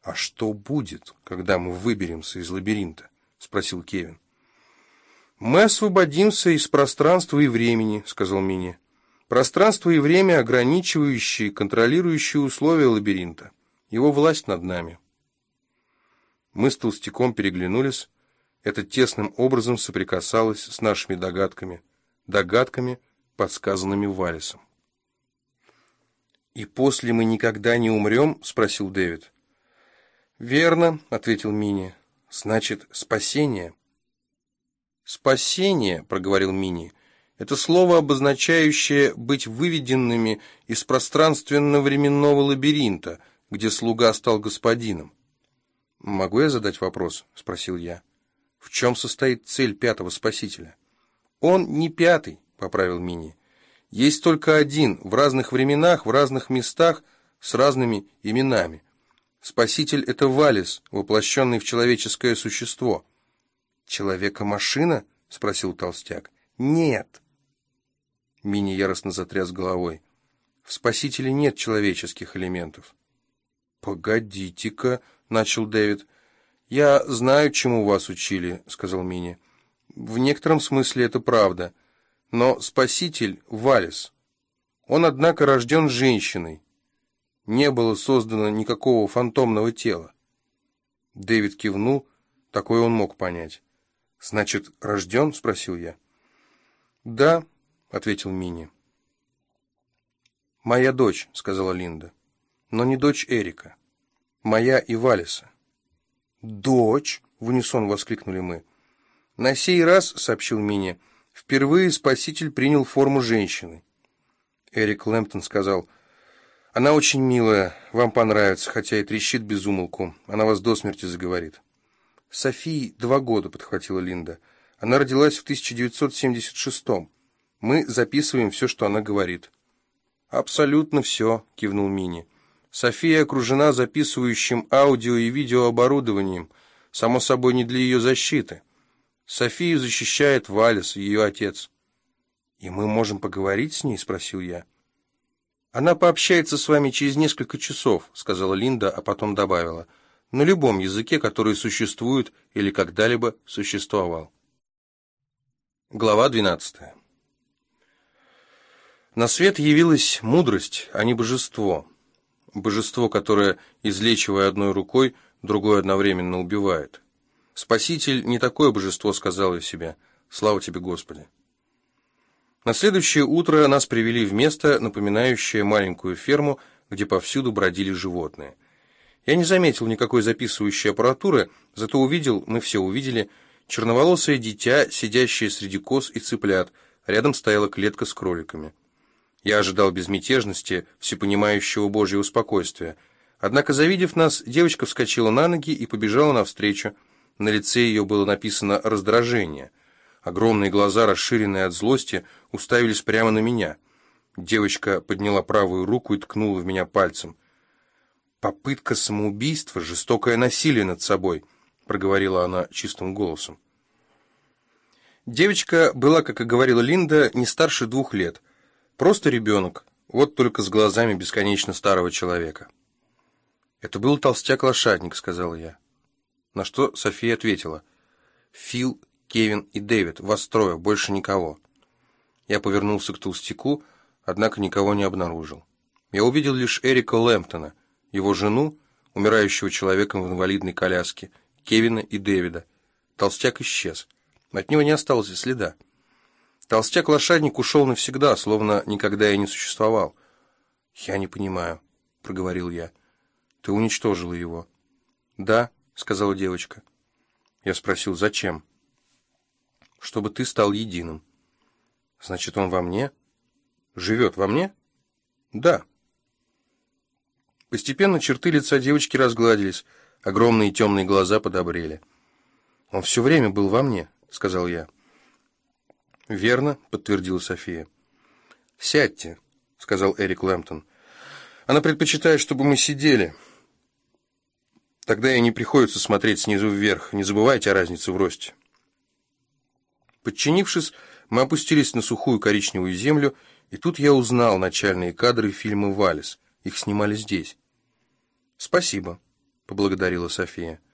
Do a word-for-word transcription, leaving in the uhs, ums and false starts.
«А что будет, когда мы выберемся из лабиринта?» — спросил Кевин. «Мы освободимся из пространства и времени», — сказал Мини. «Пространство и время, ограничивающие, контролирующие условия лабиринта. Его власть над нами». Мы с Толстяком переглянулись. Это тесным образом соприкасалось с нашими догадками. Догадками, подсказанными Валлисом. «И после мы никогда не умрем?» — спросил Дэвид. «Верно», — ответил Мини. «Значит, спасение». «Спасение», — проговорил Мини, — «это слово, обозначающее быть выведенными из пространственно-временного лабиринта, где слуга стал господином». «Могу я задать вопрос?» — спросил я. «В чем состоит цель пятого спасителя?» «Он не пятый», — поправил Мини. «Есть только один, в разных временах, в разных местах, с разными именами. Спаситель — это Валлис, воплощенный в человеческое существо». «Человека-машина?» — спросил Толстяк. «Нет». Мини яростно затряс головой. «В Спасителе нет человеческих элементов». «Погодите-ка», — начал Дэвид. «Я знаю, чему вас учили», — сказал Мини. «В некотором смысле это правда. Но Спаситель — Валлис. Он, однако, рожден женщиной. Не было создано никакого фантомного тела». Дэвид кивнул, такое он мог понять. «Значит, рожден?» — спросил я. «Да», — ответил Мини. «Моя дочь», — сказала Линда, — «но не дочь Эрика. Моя и Валлиса». «Дочь?» — в унисон воскликнули мы. «На сей раз», — сообщил Мини, — «впервые Спаситель принял форму женщины». Эрик Лэмптон сказал: «Она очень милая, вам понравится, хотя и трещит без умолку. Она вас до смерти заговорит». «Софии два года», — подхватила Линда. «Она родилась в тысяча девятьсот семьдесят шестом. Мы записываем все, что она говорит». «Абсолютно все», — кивнул Мини. «София окружена записывающим аудио и видеооборудованием, само собой, не для ее защиты. Софию защищает Валлис, ее отец». «И мы можем поговорить с ней?» — спросил я. «Она пообщается с вами через несколько часов», — сказала Линда, а потом добавила: «на любом языке, который существует или когда-либо существовал». Глава двенадцатая. На свет явилась мудрость, а не божество. Божество, которое, излечивая одной рукой, другой одновременно убивает. «Спаситель не такое божество», — сказал я себе. «Слава тебе, Господи». На следующее утро нас привели в место, напоминающее маленькую ферму, где повсюду бродили животные. Я не заметил никакой записывающей аппаратуры, зато увидел, мы все увидели, черноволосое дитя, сидящее среди коз и цыплят. Рядом стояла клетка с кроликами. Я ожидал безмятежности, всепонимающего Божьего спокойствия. Однако, завидев нас, девочка вскочила на ноги и побежала навстречу. На лице ее было написано раздражение. Огромные глаза, расширенные от злости, уставились прямо на меня. Девочка подняла правую руку и ткнула в меня пальцем. «Попытка самоубийства, жестокое насилие над собой», — проговорила она чистым голосом. Девочка была, как и говорила Линда, не старше двух лет. Просто ребенок, вот только с глазами бесконечно старого человека. «Это был толстяк-лошадник», — сказала я. На что София ответила: «Фил, Кевин и Дэвид, вас трое, больше никого». Я повернулся к толстяку, однако никого не обнаружил. Я увидел лишь Эрика Лэмптона, его жену, умирающего человеком в инвалидной коляске, Кевина и Дэвида. Толстяк исчез. От него не осталось и следа. Толстяк-лошадник ушел навсегда, словно никогда и не существовал. «Я не понимаю», — проговорил я. «Ты уничтожила его?» «Да», — сказала девочка. Я спросил: «Зачем?» «Чтобы ты стал единым». «Значит, он во мне? Живет во мне?» «Да». Постепенно черты лица девочки разгладились, огромные темные глаза подобрели. «Он все время был во мне», — сказал я. «Верно», — подтвердила София. «Сядьте», — сказал Эрик Лэмптон. «Она предпочитает, чтобы мы сидели. Тогда ей не приходится смотреть снизу вверх. Не забывайте о разнице в росте». Подчинившись, мы опустились на сухую коричневую землю, и тут я узнал начальные кадры фильма «Валлис». Их снимали здесь. «Спасибо», — поблагодарила София.